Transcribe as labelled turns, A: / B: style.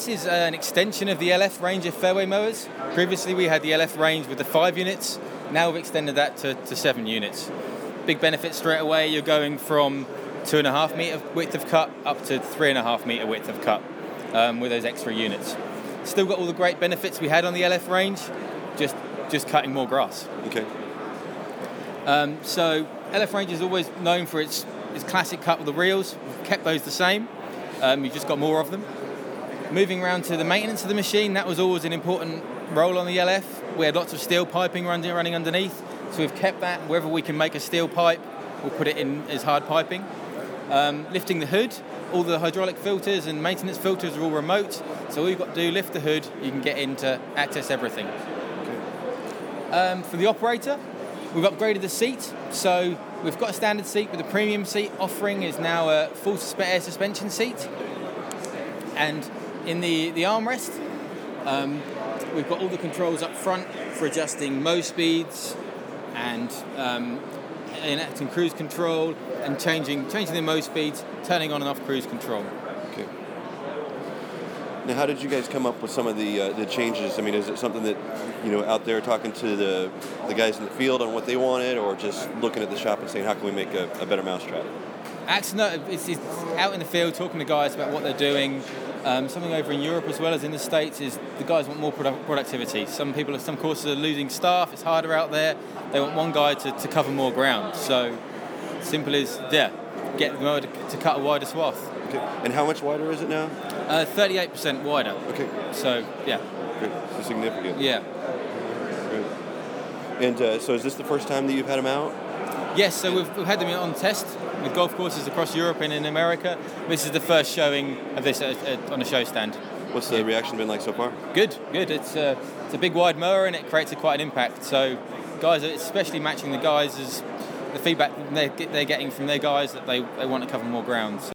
A: This is an extension of the LF range of fairway mowers. Previously we had the LF range with the 5 units. Now we've extended that to 7 units. Big benefit straight away, you're going from 2.5 metre width of cut up to 3.5 metre width of cut with those extra units. Still got all the great benefits we had on the LF range, just cutting more grass.
B: Okay.
A: So LF range is always known for its classic cut with the reels. We've kept those the same. You've just got more of them. Moving around to the maintenance of the machine, that was always an important role on the LF. We had lots of steel piping running underneath, so we've kept that. Wherever we can make a steel pipe, we'll put it in as hard piping. Lifting the hood, all the hydraulic filters and maintenance filters are all remote, so all you've got to do, lift the hood, you can get in to access everything. Okay. For the operator, we've upgraded the seat, so we've got a standard seat, but the premium seat offering is now a full air suspension seat. And in the armrest, we've got all the controls up front for adjusting mow speeds and enacting cruise control and changing the mow speeds, turning on and off cruise control.
B: Okay. Now, how did you guys come up with some of the changes? I mean, is it something that, out there talking to the guys in the field on what they wanted, or just looking at the shop and saying, how can we make a better mousetrap?
A: Actually, no, it's out in the field talking to guys about what they're doing. Something over in Europe as well as in the States is the guys want more productivity. Some courses are losing staff, it's harder out there. They want one guy to cover more ground. So simple as, get the mower to cut a wider swath.
B: Okay. And how much wider is it now?
A: 38% wider.
B: Okay.
A: So, yeah.
B: Good. So significant.
A: Yeah.
B: Good. And so is this the first time that you've had them out?
A: Yes, so we've had them on test with golf courses across Europe and in America. This is the first showing of this on a show stand.
B: What's the reaction been like so far?
A: Good. It's a big wide mower and it creates quite an impact. So guys, especially matching the guys, is the feedback they're getting from their guys that they want to cover more ground.